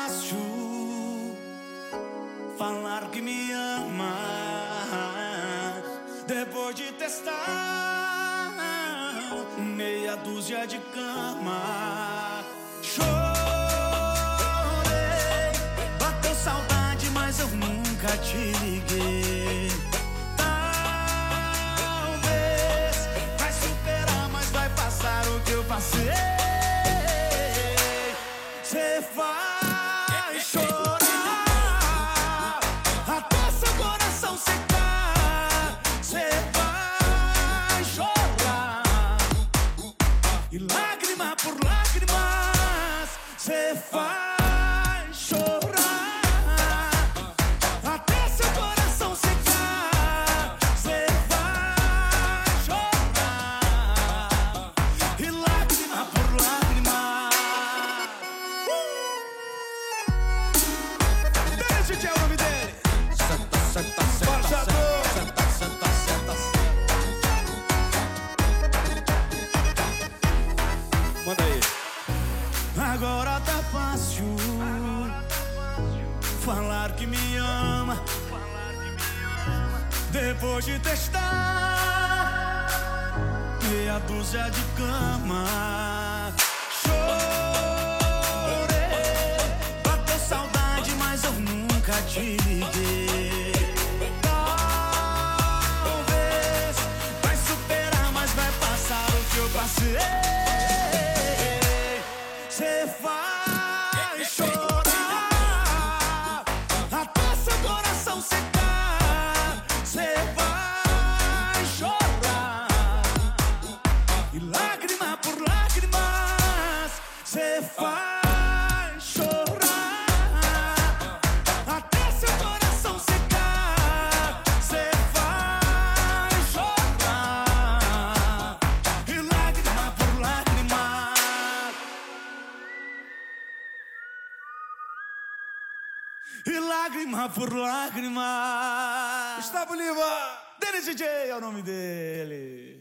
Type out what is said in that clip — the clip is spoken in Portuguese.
fácil falar que me ama depois de testar meia dúzia de cama. Chorei, bateu saudade, mas eu nunca te liguei. Talvez vai superar, mas vai passar o que eu passei. Cê vai chorar até seu coração secar. Cê vai chorar e lágrima por lágrimas. Cê vai chorar até seu coração secar. Cê vai chorar e lágrima por lágrima. Esse é o nome dele. Senta, senta, senta, senta, senta, senta. Manda aí. Agora tá fácil falar que me ama depois de testar meia dúzia de cama. Te liguei. Talvez vai superar, mas vai passar o que eu passei. Cê vai chorar até seu coração secar. Cê vai chorar e lágrima por lágrimas. Cê vai chorar e lágrima por lágrima. Gustavo Lima, Denis DJ é o nome dele.